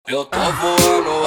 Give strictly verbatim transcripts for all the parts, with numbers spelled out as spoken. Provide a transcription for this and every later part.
Eu tô voando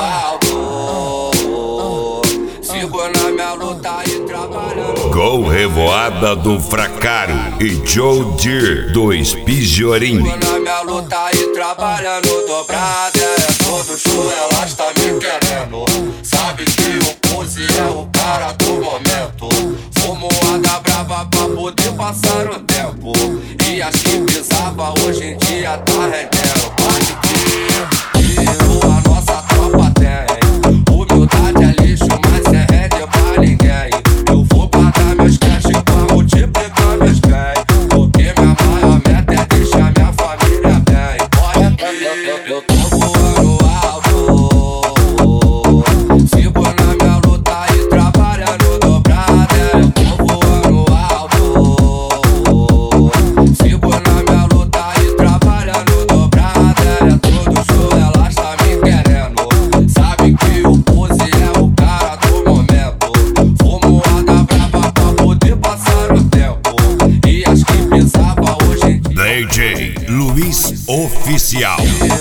alto, sigo na minha luta e trabalhando. Gol Revoada do Fracaro e Joe Deere do Espigiorim. Sigo na minha luta e trabalhando dobrada. É todo show, elas tá me querendo. Sabe que o Pose é o cara do momento. Fumoada brava pra poder passar o tempo. E as que pisava hoje em dia tá rendendo. Pode crer que a nossa tropa tem. Humildade é lixo, mas é rede pra ninguém. Eu vou guardar meus cash pra multiplicar meus bens. Porque minha maior meta é deixar minha família bem. Pode crer, eu tô voando alto, sigo na minha luta e trabalhando dobrada. Eu tô voando alto, sigo na minha luta e trabalhando dobrada. É todo show, elas tá me querendo. Sabe que o Pose é o cara do momento. Fumoada brava pra poder passar o tempo. E as que pisava hoje em dia D J Luiz Oficial.